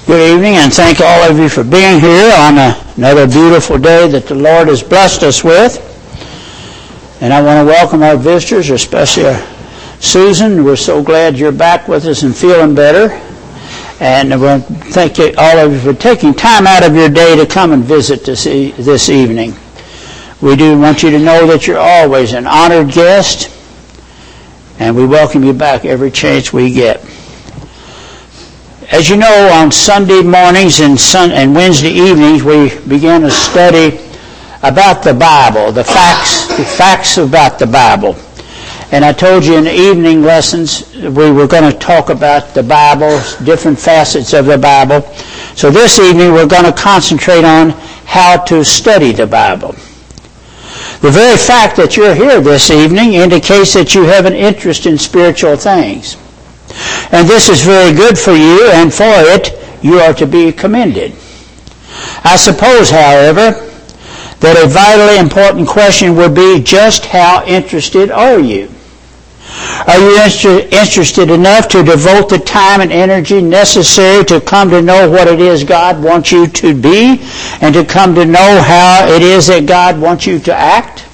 Good evening, and thank all of you for being here on another beautiful day that the Lord has blessed us with. And I want to welcome our visitors, especially Susan. We're so glad you're back with us and feeling better. And I want to thank all of you for taking time out of your day to come and visit this evening. We do want you to know that you're always an honored guest, and we welcome you back every chance we get. As you know, on Sunday mornings and Wednesday evenings, we begin a study about the Bible, the facts about the Bible. And I told you in the evening lessons we were going to talk about the Bible, different facets of the Bible. So this evening we're going to concentrate on how to study the Bible. The very fact that you're here this evening indicates that you have an interest in spiritual things. And this is very good for you, and for it you are to be commended. I suppose, however, that a vitally important question would be, just how interested are you? Are you interested enough to devote the time and energy necessary to come to know what it is God wants you to be, and to come to know how it is that God wants you to act?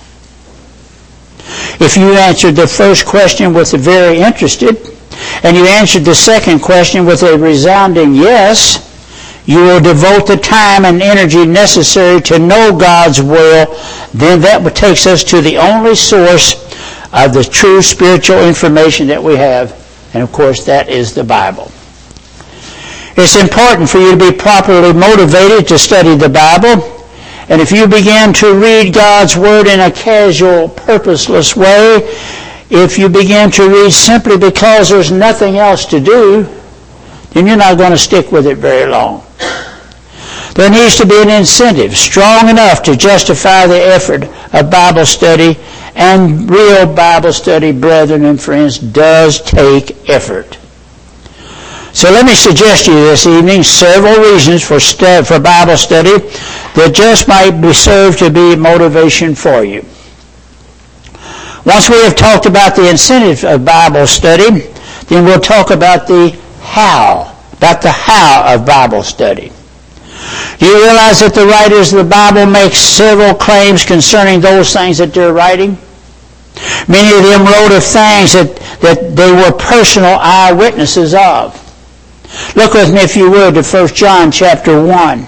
If you answered the first question with a very interested, and you answered the second question with a resounding yes, you will devote the time and energy necessary to know God's will. Then that takes us to the only source of the true spiritual information that we have, and of course that is the Bible. It's important for you to be properly motivated to study the Bible, and if you begin to read God's Word in a casual, purposeless way, if you begin to read simply because there's nothing else to do, then you're not going to stick with it very long. There needs to be an incentive strong enough to justify the effort of Bible study, and real Bible study, brethren and friends, does take effort. So let me suggest to you this evening several reasons for Bible study that just might be served to be motivation for you. Once we have talked about the incentive of Bible study, then we'll talk about the how of Bible study. Do you realize that the writers of the Bible make several claims concerning those things that they're writing? Many of them wrote of things that they were personal eyewitnesses of. Look with me, if you would, to 1 John chapter 1.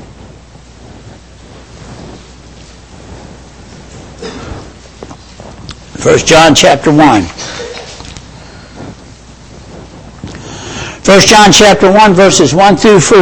1 John chapter 1. 1 John chapter 1 verses 1 through 4.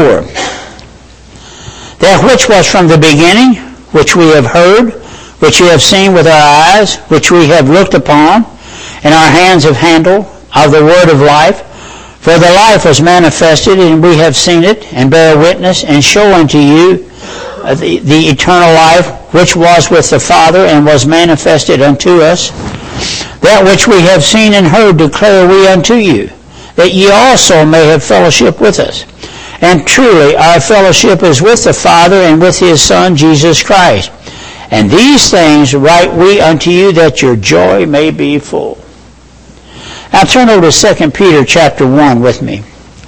That which was from the beginning, which we have heard, which we have seen with our eyes, which we have looked upon, and our hands have handled, of the word of life. For the life was manifested, and we have seen it, and bear witness, and show unto you the eternal life, which was with the Father, and was manifested unto us. That which we have seen and heard declare we unto you, that ye also may have fellowship with us. And truly our fellowship is with the Father and with his Son, Jesus Christ. And these things write we unto you, that your joy may be full. Now turn over to 2 Peter chapter 1 with me.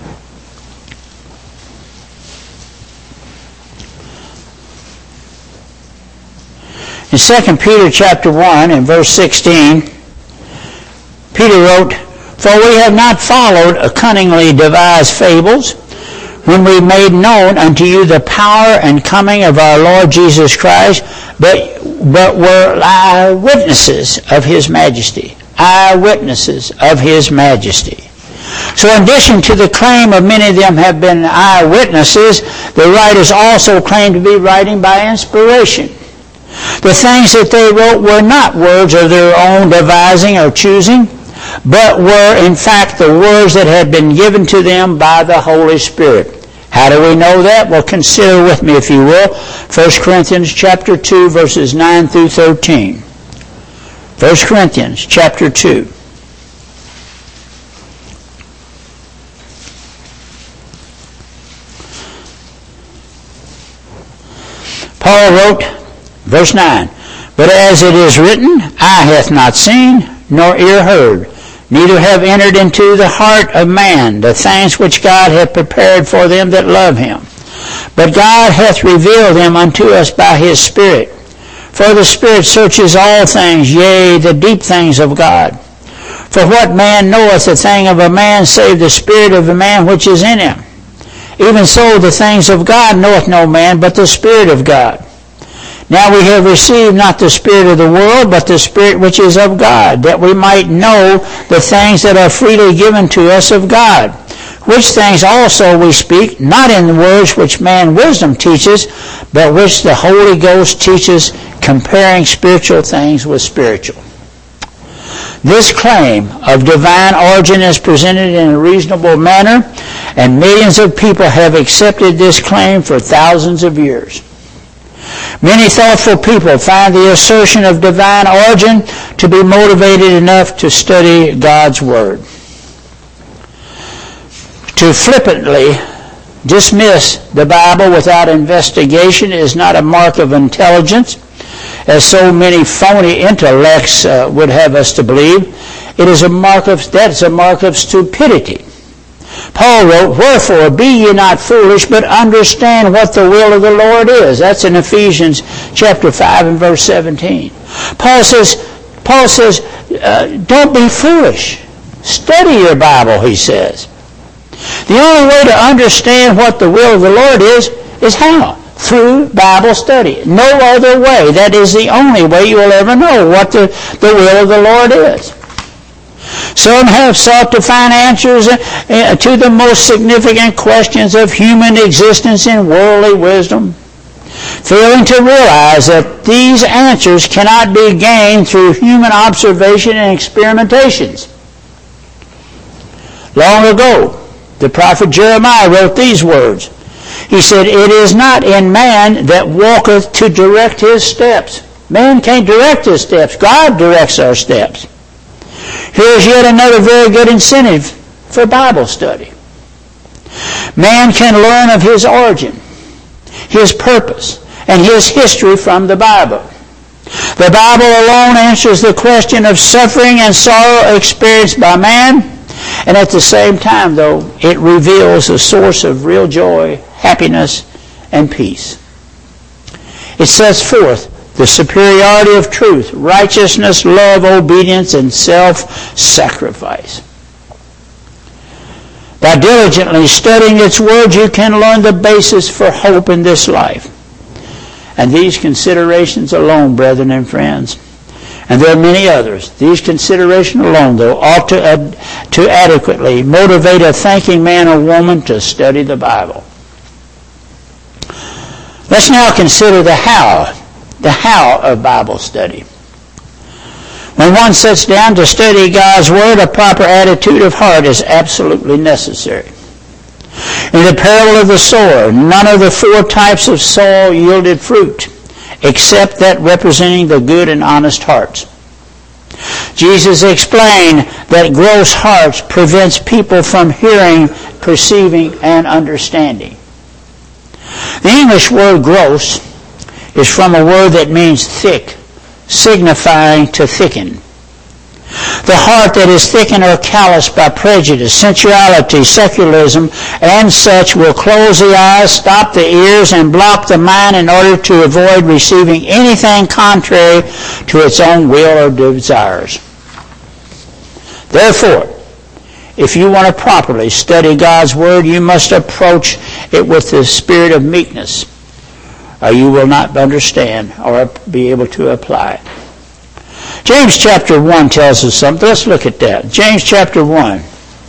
In 2 Peter chapter 1 and verse 16, Peter wrote, For we have not followed a cunningly devised fables, when we made known unto you the power and coming of our Lord Jesus Christ, but were eyewitnesses of his majesty. Eyewitnesses of his majesty. So in addition to the claim of many of them have been eyewitnesses, the writers also claim to be writing by inspiration. The things that they wrote were not words of their own devising or choosing, but were in fact the words that had been given to them by the Holy Spirit. How do we know that? Well, consider with me, if you will, 1 Corinthians chapter 2, verses 9 through 13. 1 Corinthians chapter 2. Paul wrote, verse 9, But as it is written, eye hath not seen, nor ear heard, neither have entered into the heart of man the things which God hath prepared for them that love him. But God hath revealed them unto us by his Spirit. For the Spirit searches all things, yea, the deep things of God. For what man knoweth the thing of a man, save the spirit of the man which is in him? Even so the things of God knoweth no man, but the Spirit of God. Now we have received not the spirit of the world, but the Spirit which is of God, that we might know the things that are freely given to us of God. Which things also we speak, not in the words which man wisdom teaches, but which the Holy Ghost teaches, comparing spiritual things with spiritual. This claim of divine origin is presented in a reasonable manner, and millions of people have accepted this claim for thousands of years. Many thoughtful people find the assertion of divine origin to be motivated enough to study God's Word. To flippantly dismiss the Bible without investigation is not a mark of intelligence, as so many phony intellects would have us to believe. That's a mark of stupidity. Paul wrote, "Wherefore be ye not foolish, but understand what the will of the Lord is." That's in Ephesians chapter 5 and verse 17. Paul says, don't be foolish. Study your Bible, he says. The only way to understand what the will of the Lord is how? Through Bible study. No other way. That is the only way you will ever know what the will of the Lord is. Some have sought to find answers to the most significant questions of human existence in worldly wisdom, failing to realize that these answers cannot be gained through human observation and experimentations. Long ago, the prophet Jeremiah wrote these words. He said, "It is not in man that walketh to direct his steps." Man can't direct his steps. God directs our steps. Here's yet another very good incentive for Bible study. Man can learn of his origin, his purpose, and his history from the Bible. The Bible alone answers the question of suffering and sorrow experienced by man, and at the same time, though, it reveals a source of real joy, happiness, and peace. It sets forth the superiority of truth, righteousness, love, obedience, and self-sacrifice. By diligently studying its words, you can learn the basis for hope in this life. And these considerations alone, brethren and friends, and there are many others, these considerations alone, though, ought to adequately motivate a thinking man or woman to study the Bible. Let's now consider the how of Bible study. When one sits down to study God's Word, a proper attitude of heart is absolutely necessary. In the parable of the sower, none of the four types of soil yielded fruit, except that representing the good and honest hearts. Jesus explained that gross hearts prevents people from hearing, perceiving, and understanding. The English word gross is from a word that means thick, signifying to thicken. The heart that is thickened or calloused by prejudice, sensuality, secularism, and such will close the eyes, stop the ears, and block the mind in order to avoid receiving anything contrary to its own will or desires. Therefore, if you want to properly study God's Word, you must approach it with the spirit of meekness, or you will not understand or be able to apply it. James chapter 1 tells us something. Let's look at that. James chapter 1.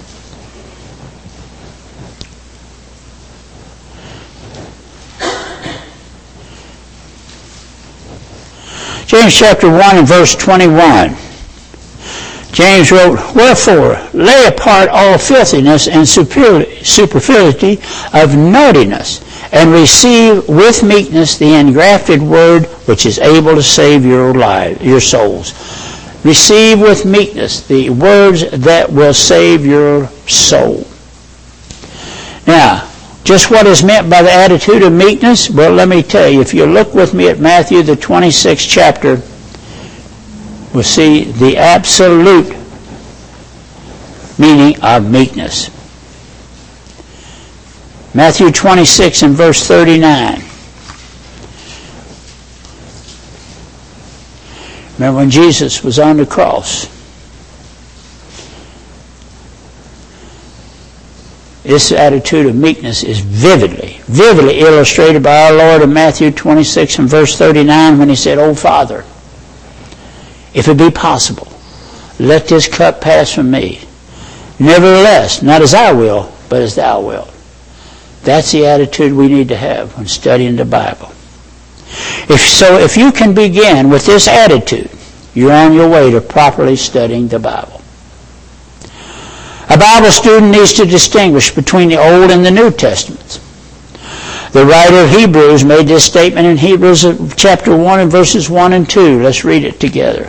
James chapter 1 and verse 21. James wrote, "Wherefore, lay apart all filthiness and superfluity of naughtiness, and receive with meekness the engrafted word which is able to save your souls." Receive with meekness the words that will save your soul. Now, just what is meant by the attitude of meekness? Well, let me tell you. If you look with me at Matthew, the 26th chapter, we'll see the absolute meaning of meekness. Matthew 26 and verse 39. Remember when Jesus was on the cross? This attitude of meekness is vividly illustrated by our Lord in Matthew 26 and verse 39 when he said, "O Father, if it be possible, let this cup pass from me. Nevertheless, not as I will, but as thou wilt." That's the attitude we need to have when studying the Bible. If you can begin with this attitude, you're on your way to properly studying the Bible. A Bible student needs to distinguish between the Old and the New Testaments. The writer of Hebrews made this statement in Hebrews chapter 1 and verses 1 and 2. Let's read it together.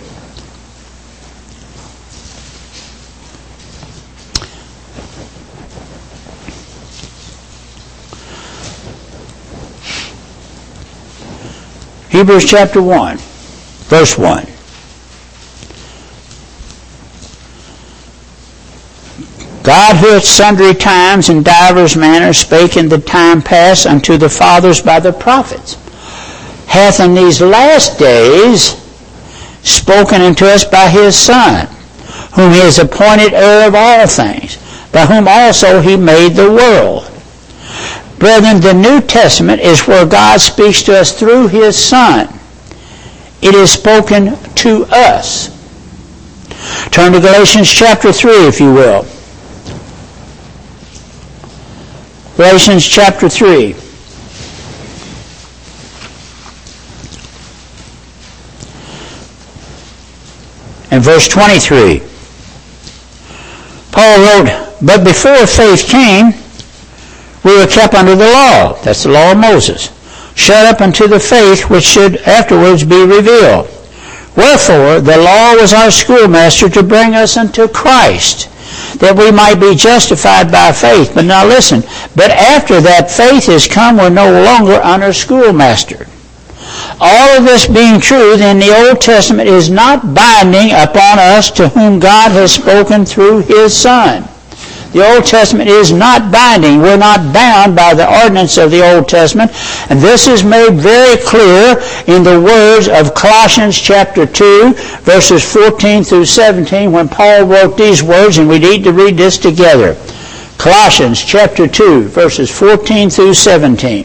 Hebrews chapter 1, verse 1. God, who at sundry times in divers manners spake in the time past unto the fathers by the prophets, hath in these last days spoken unto us by his Son, whom he has appointed heir of all things, by whom also he made the world. Brethren, the New Testament is where God speaks to us through his Son. It is spoken to us. Turn to Galatians chapter 3, if you will. Galatians chapter 3. And verse 23. Paul wrote, "But before faith came, we were kept under the law," that's the law of Moses, "shut up unto the faith which should afterwards be revealed. Wherefore the law was our schoolmaster to bring us unto Christ, that we might be justified by faith." But now listen, "But after that faith is come, we're no longer under schoolmaster." All of this being true, then the Old Testament is not binding upon us to whom God has spoken through his Son. The Old Testament is not binding. We're not bound by the ordinance of the Old Testament. And this is made very clear in the words of Colossians chapter 2, verses 14 through 17, when Paul wrote these words, and we need to read this together. Colossians chapter 2, verses 14 through 17.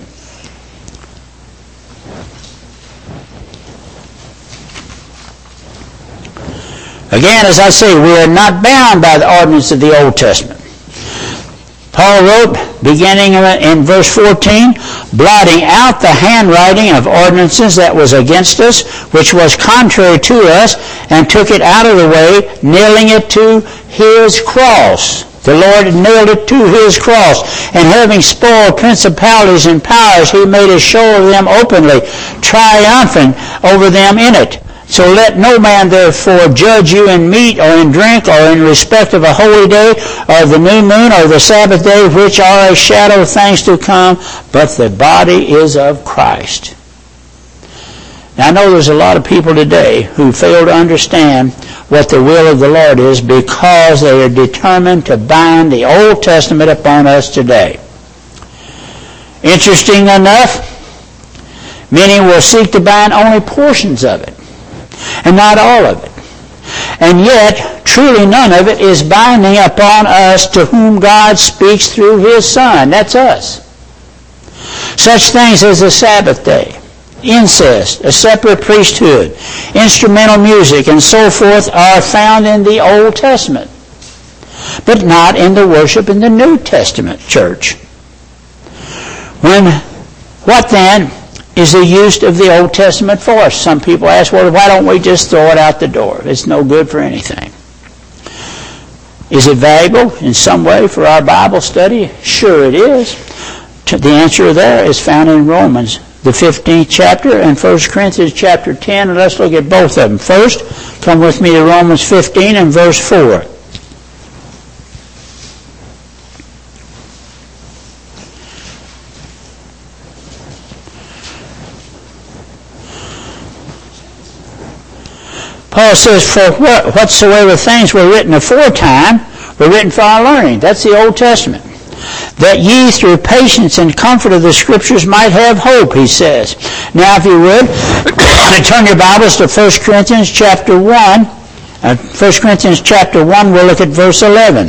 Again, as I say, we are not bound by the ordinance of the Old Testament. Paul wrote, beginning in verse 14, "Blotting out the handwriting of ordinances that was against us, which was contrary to us, and took it out of the way, nailing it to his cross." The Lord nailed it to his cross. "And having spoiled principalities and powers, he made a show of them openly, triumphing over them in it. So let no man therefore judge you in meat or in drink or in respect of a holy day or the new moon or the Sabbath day, which are a shadow of things to come, but the body is of Christ." Now I know there's a lot of people today who fail to understand what the will of the Lord is because they are determined to bind the Old Testament upon us today. Interesting enough, many will seek to bind only portions of it, and not all of it. And yet, truly none of it is binding upon us to whom God speaks through his Son. That's us. Such things as the Sabbath day, incest, a separate priesthood, instrumental music, and so forth are found in the Old Testament, but not in the worship in the New Testament church. What then is the use of the Old Testament for us? Some people ask, well, why don't we just throw it out the door? It's no good for anything. Is it valuable in some way for our Bible study? Sure it is. The answer there is found in Romans, the 15th chapter, and 1 Corinthians chapter 10. And let's look at both of them. First, come with me to Romans 15 and verse 4. Paul says, "For whatsoever things were written aforetime were written for our learning. That's the Old Testament. That ye through patience and comfort of the Scriptures might have hope, he says. Now, if you would, turn your Bibles to 1 Corinthians chapter 1. 1 Corinthians chapter 1, we'll look at verse 11.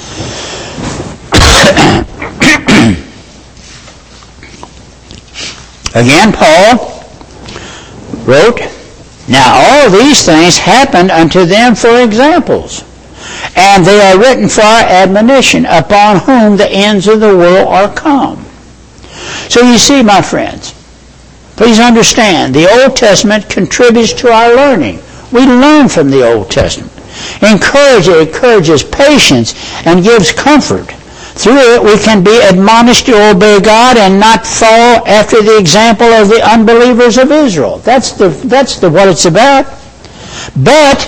Again, Paul wrote, Now all these things happened unto them for examples, and they are written for our admonition, upon whom the ends of the world are come. So you see, my friends, please understand, the Old Testament contributes to our learning. We learn from the Old Testament. It encourages patience and gives comfort. Through it, we can be admonished to obey God and not fall after the example of the unbelievers of Israel. That's what it's about. But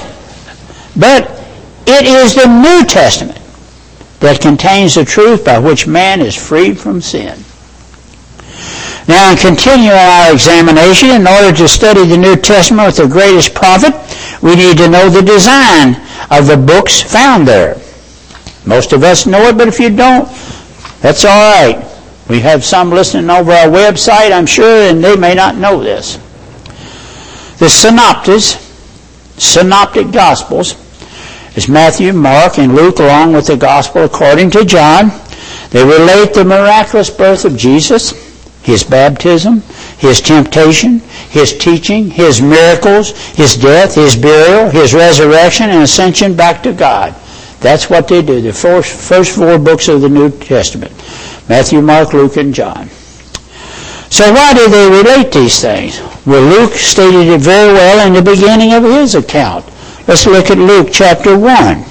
it is the New Testament that contains the truth by which man is freed from sin. Now, in continuing our examination, in order to study the New Testament with the greatest profit, we need to know the design of the books found there. Most of us know it, but if you don't, that's all right. We have some listening over our website, I'm sure, and they may not know this. The synoptic Gospels is Matthew, Mark, and Luke, along with the Gospel according to John. They relate the miraculous birth of Jesus, his baptism, his temptation, his teaching, his miracles, his death, his burial, his resurrection, and ascension back to God. That's what they do, the first four books of the New Testament. Matthew, Mark, Luke, and John. So why do they relate these things? Well, Luke stated it very well in the beginning of his account. Let's look at Luke chapter 1.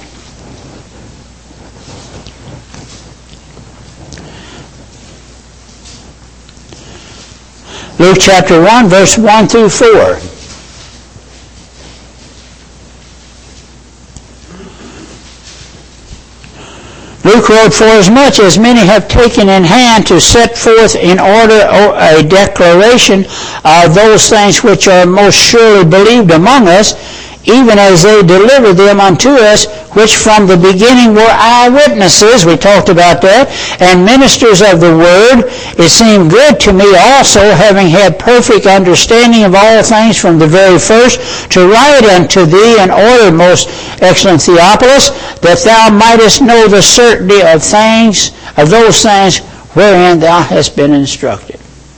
Luke chapter 1, verse 1 through 4. Luke wrote, For as much as many have taken in hand to set forth in order a declaration of those things which are most surely believed among us, even as they delivered them unto us, which from the beginning were eyewitnesses, we talked about that, and ministers of the word, it seemed good to me also, having had perfect understanding of all things from the very first, to write unto thee in order, most excellent Theophilus, that thou mightest know the certainty of things, of those things wherein thou hast been instructed.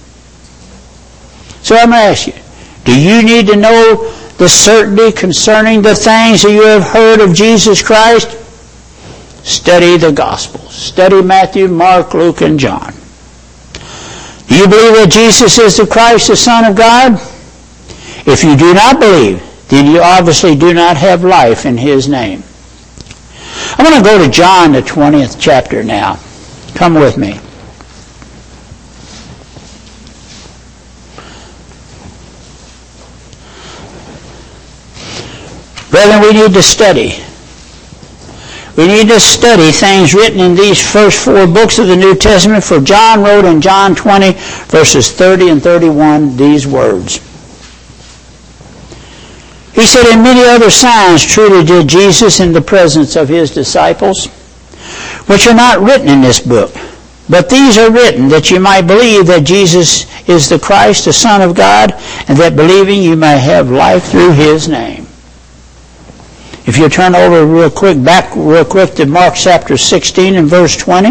So I'm going to ask you, do you need to know the certainty concerning the things that you have heard of Jesus Christ? Study the Gospels. Study Matthew, Mark, Luke, and John. Do you believe that Jesus is the Christ, the Son of God? If you do not believe, then you obviously do not have life in His name. I'm going to go to John, the 20th chapter now. Come with me. Brethren, we need to study. We need to study things written in these first four books of the New Testament, for John wrote in John 20, verses 30 and 31, these words. He said, And many other signs truly did Jesus in the presence of His disciples, which are not written in this book. But these are written that you might believe that Jesus is the Christ, the Son of God, and that believing you may have life through His name. If you turn over back real quick to Mark chapter 16 and verse 20.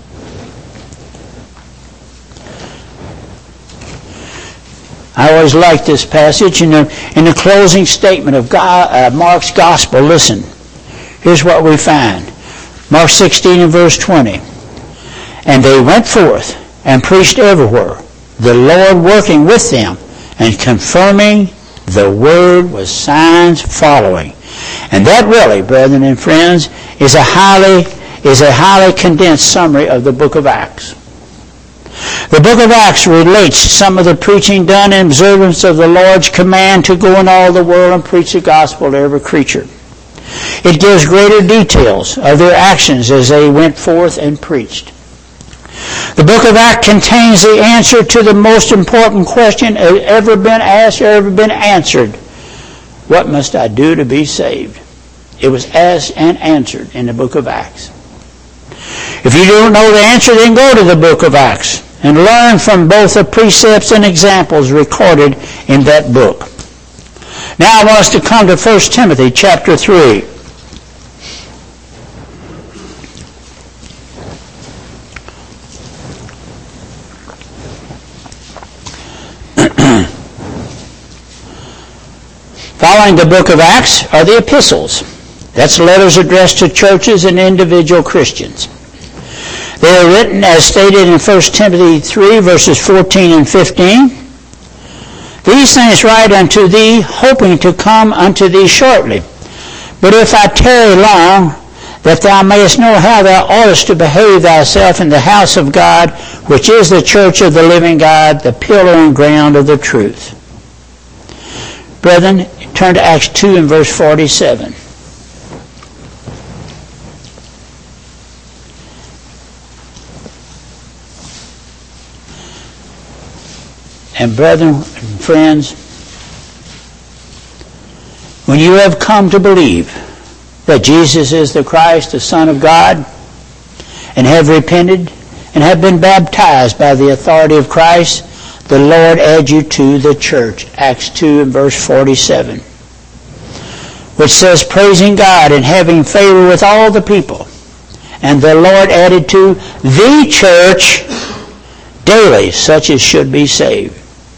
I always like this passage. In the closing statement of Mark's Gospel, listen. Here's what we find. Mark 16 and verse 20. And they went forth and preached everywhere, the Lord working with them and confirming the word with signs following. And that really, brethren and friends, is a highly condensed summary of the book of Acts. The book of Acts relates some of the preaching done in observance of the Lord's command to go in all the world and preach the gospel to every creature. It gives greater details of their actions as they went forth and preached. The book of Acts contains the answer to the most important question ever been asked or ever been answered. What must I do to be saved? It was asked and answered in the book of Acts. If you don't know the answer, then go to the book of Acts and learn from both the precepts and examples recorded in that book. Now I want us to come to 1 Timothy chapter 3. Following the book of Acts are the epistles. That's letters addressed to churches and individual Christians. They are written as stated in 1 Timothy 3, verses 14 and 15. These things write unto thee, hoping to come unto thee shortly. But if I tarry long, that thou mayest know how thou oughtest to behave thyself in the house of God, which is the church of the living God, the pillar and ground of the truth. Brethren, turn to Acts 2 and verse 47. And brethren and friends, when you have come to believe that Jesus is the Christ, the Son of God, and have repented and have been baptized by the authority of Christ, the Lord add you to the church. Acts 2 and verse 47. Which says, praising God and having favor with all the people. And the Lord added to the church daily such as should be saved.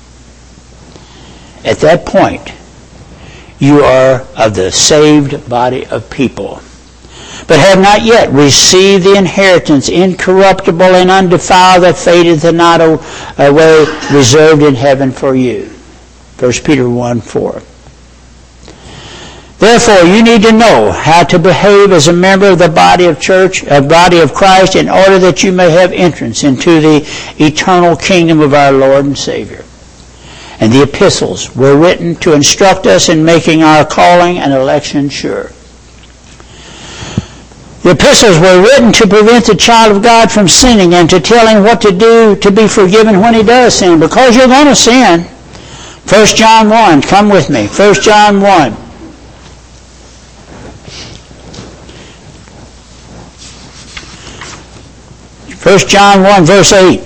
At that point, you are of the saved body of people, but have not yet received the inheritance incorruptible and undefiled that fadeth not away, reserved in heaven for you. 1 Peter 1:4. Therefore, you need to know how to behave as a member of the body of Christ, in order that you may have entrance into the eternal kingdom of our Lord and Savior. And the epistles were written to instruct us in making our calling and election sure. The epistles were written to prevent the child of God from sinning and to tell him what to do to be forgiven when he does sin, because you're going to sin. 1 John 1, come with me. 1 John 1. First John 1, verse 8.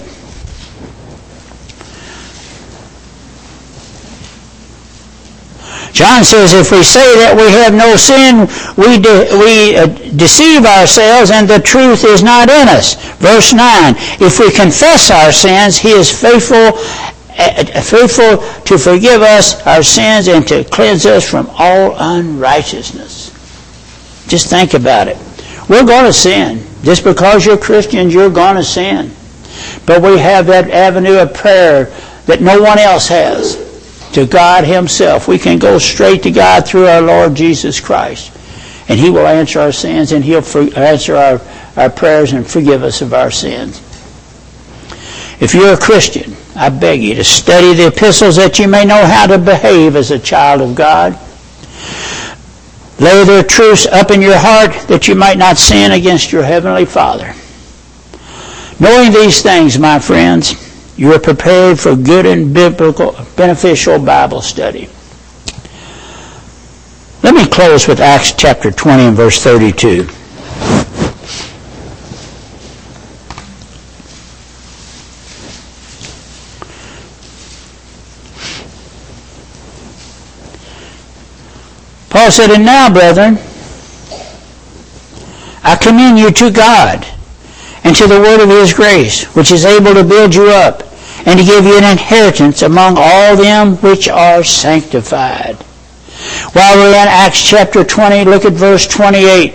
John says, if we say that we have no sin, we deceive ourselves and the truth is not in us. Verse 9, if we confess our sins, he is faithful to forgive us our sins and to cleanse us from all unrighteousness. Just think about it. We're going to sin. Just because you're Christians, you're going to sin. But we have that avenue of prayer that no one else has. To God himself. We can go straight to God through our Lord Jesus Christ. And he will answer our sins, and he'll answer our prayers and forgive us of our sins. If you're a Christian, I beg you to study the epistles that you may know how to behave as a child of God. Lay their truths up in your heart that you might not sin against your heavenly Father. Knowing these things, my friends, you are prepared for good and beneficial Bible study. Let me close with Acts chapter 20 and verse 32. Paul said, and now, brethren, I commend you to God and to the word of his grace, which is able to build you up and to give you an inheritance among all them which are sanctified. While we're in Acts chapter 20, look at verse 28.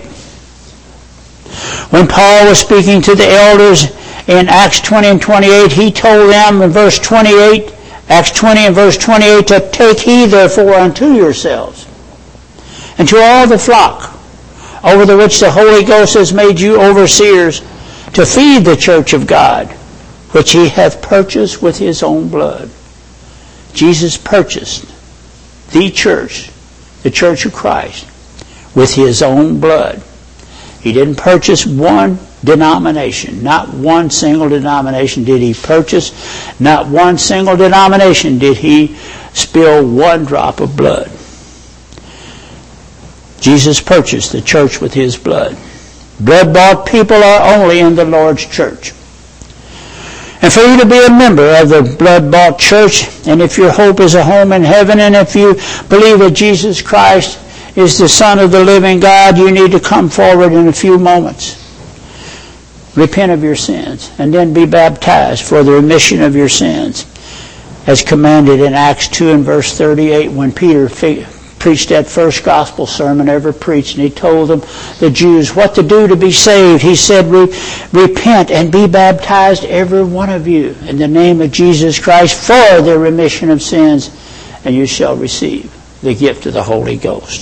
When Paul was speaking to the elders in Acts 20 and 28, he told them in verse 28, Acts 20 and verse 28, to take heed therefore unto yourselves and to all the flock over the which the Holy Ghost has made you overseers, to feed the church of God, which he hath purchased with his own blood. Jesus purchased the church of Christ, with his own blood. He didn't purchase one denomination. Not one single denomination did he purchase. Not one single denomination did he spill one drop of blood. Jesus purchased the church with His blood. Blood-bought people are only in the Lord's church. And for you to be a member of the blood-bought church, and if your hope is a home in heaven, and if you believe that Jesus Christ is the Son of the living God, you need to come forward in a few moments. Repent of your sins, and then be baptized for the remission of your sins, as commanded in Acts 2 and verse 38, when Peter preached that first gospel sermon ever preached, and he told them, the Jews, what to do to be saved. He said, repent and be baptized, every one of you, in the name of Jesus Christ for the remission of sins, and you shall receive the gift of the Holy Ghost.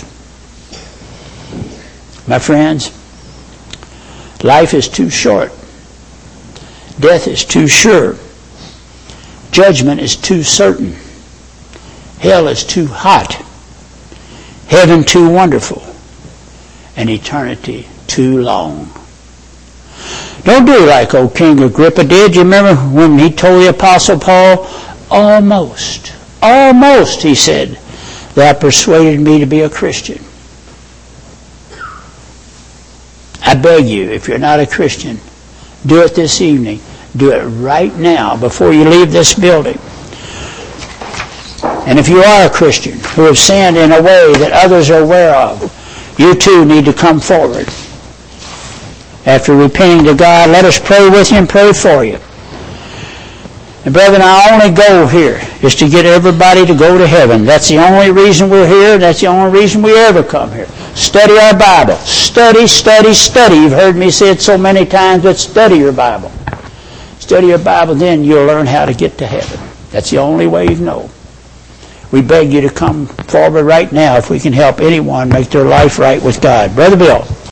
My friends, life is too short. Death is too sure. Judgment is too certain. Hell is too hot. Heaven too wonderful. And eternity too long. Don't do like old King Agrippa did. You remember when he told the Apostle Paul, almost, he said, thou persuaded me to be a Christian. I beg you, if you're not a Christian, do it this evening. Do it right now before you leave this building. And if you are a Christian who have sinned in a way that others are aware of, you too need to come forward. After repenting to God, let us pray with you and pray for you. And brethren, our only goal here is to get everybody to go to heaven. That's the only reason we're here. That's the only reason we ever come here. Study our Bible. Study, study, study. You've heard me say it so many times, but study your Bible. Study your Bible, then you'll learn how to get to heaven. That's the only way you know. We beg you to come forward right now if we can help anyone make their life right with God. Brother Bill.